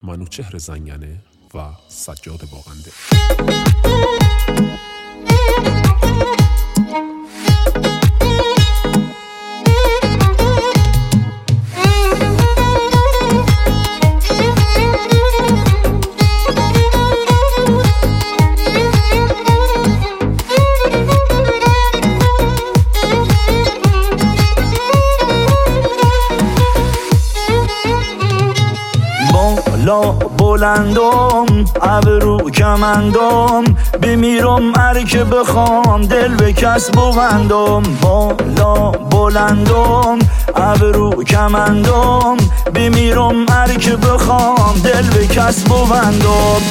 منوچهر زنگنه و سجاد باغنده. بالا بلندم ابرو کمندم بمیرم هر که بخوام دل به کس ببندم. بالا بلندم ابرو کمندم بمیرم هر که بخوام دل به کس ببندم.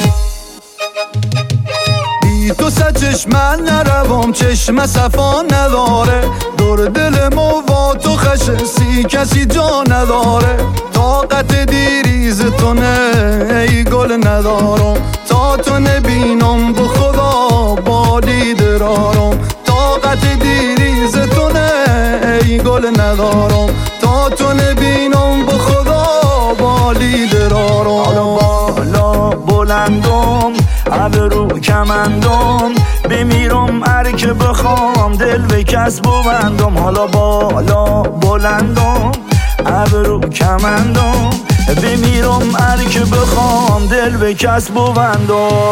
بی تو چشمن نروام چشم صفا نداره دور دل ما تو خشسی کسی جا نداره. طاقت دیریز تو نه ای گل ندارم تا تو نبینم به خدا بالی درارم. طاقت دیریز تو نه ای گل ندارم تا تو نبینم به خدا بالی درارم. بالا بلندم ابرو کمندم بمیرم هر که بخوام دل به کس ببندم. حالا بالا بلندم ابرو کمندم بمیرم هر که بخوام دل به کس ببندم.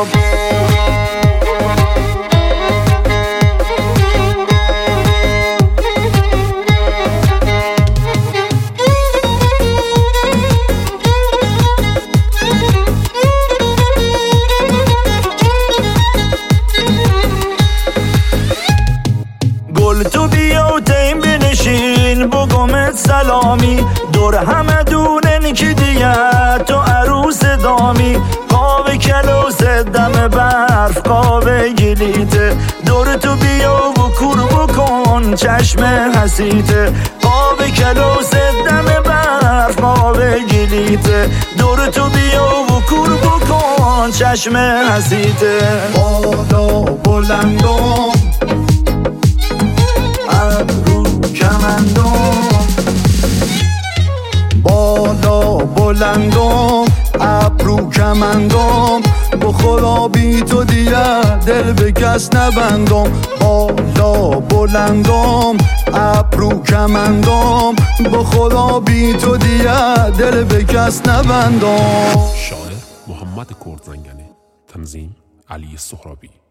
گل تو بیا و تیم بنشین بگمت سلامی دور همه دونن که دیگه تو عروس دامی. قاوه کلوس دم برف قاوه گلیته دور تو بیا و کور بکن چشم حسیته. قاوه کلوس دم برف قاوه گلیته دور تو بیا و کور بکن چشم حسیته. بالا بلندم ابرو کمندم بالا بلندم ابرو کمندم به خدا بی تو دیگه دل به کس نبندم. بالا بلندم ابرو کمندم به خدا بی تو دیگه دل به کس نبندم. شاعر محمد کرد زنگنه، تنظیم علی سهرابی.